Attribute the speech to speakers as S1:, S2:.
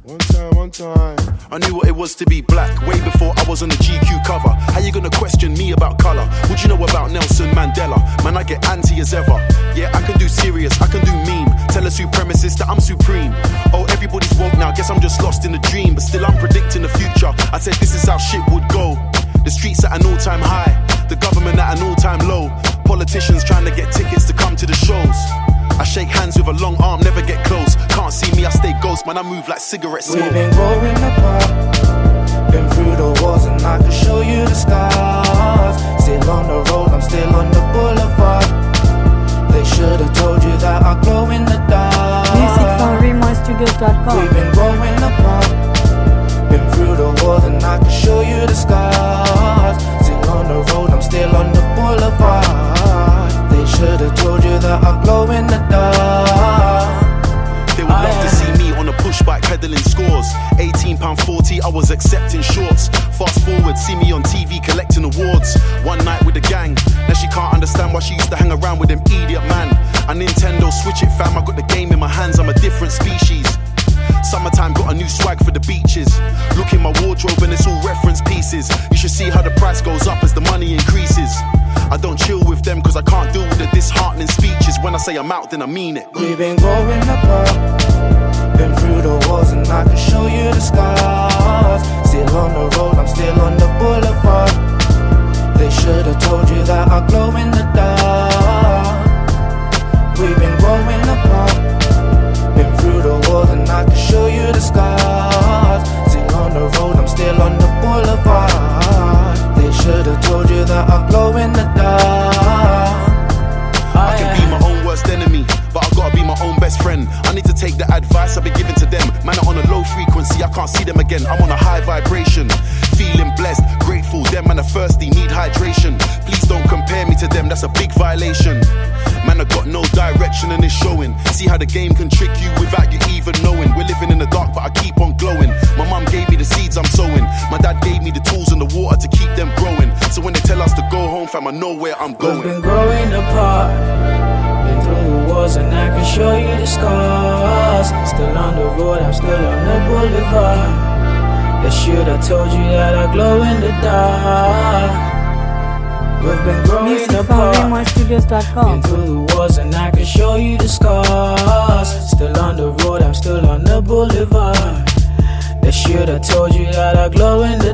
S1: One time. I knew what it was to be black way before I was on the GQ cover. How you gonna question me about colour? What you know about Nelson Mandela? Man, I get anti as ever. Yeah, I can do serious, I can do meme. Tell a supremacist that I'm supreme. Oh, everybody's woke now, guess I'm just lost in a dream. But still I'm predicting the future. I said this is how shit would go. The streets at an all-time high, the government at an all-time low. Politicians trying to get tickets to come to the shows. I shake hands with a long arm, never get close. Can't see me, I stay ghost, man, I move like cigarette smoke.
S2: We've been growing apart, been through the wars, and I can show you the scars. Still on the road, I'm still on the boulevard. They should have told you that I glow in the dark.
S3: Music from RaymonStudios.com.
S2: We've been growing apart, been through the wars, and I can show you the scars. Still on the road, I'm still on the boulevard. They should have told you that I glow in the dark.
S1: They would love to see me on a push bike peddling scores. £18.40, I was accepting shorts. Fast forward, see me on TV collecting awards. One night with the gang, now she can't understand why she used to hang around with them idiot man. A Nintendo Switch it fam, I got the game in my hands, I'm a different species. Summertime, got a new swag for the beaches. Look in my wardrobe and it's all reference pieces. You should see how the price goes up as the money increases. I don't chill with them cause I can't deal with the disheartening speeches. When I say I'm out, then I mean it.
S2: We've been growing apart, been through the wars, and I can show you the scars. Still on the road, I'm still on the boulevard. They should have told you that I glow in the dark. We've been growing apart, been through the wars, and I can show you the scars. Still on the road, I'm still on the boulevard. They should have told you that I glow in the dark.
S1: I can be my own worst enemy, but I gotta be my own best friend. I need to take the advice I've been giving to them. Man are on a low frequency, I can't see them again. I'm on a high vibration, feeling blessed, grateful. Them man are thirsty, need hydration. Please don't compare me to them, that's a big violation. Man, I got no direction and it's showing. See how the game can trick you without you even knowing. We're living in the dark, but I keep on glowing. My mum gave me the seeds I'm sowing. My dad gave me the tools and the water to keep them growing. So when they tell us to go home, fam, I know where I'm going.
S2: We've been growing apart, been through the wars, and I can show you the scars. Still on the road, I'm still on the boulevard. They should have told you that I glow in the dark. We've been growing
S3: Music from
S2: apart,
S3: RaymonStudios.com.
S2: been through the wars, and I can show you the scars. Still on the road, I'm still on the boulevard. They should have told you that I glow in the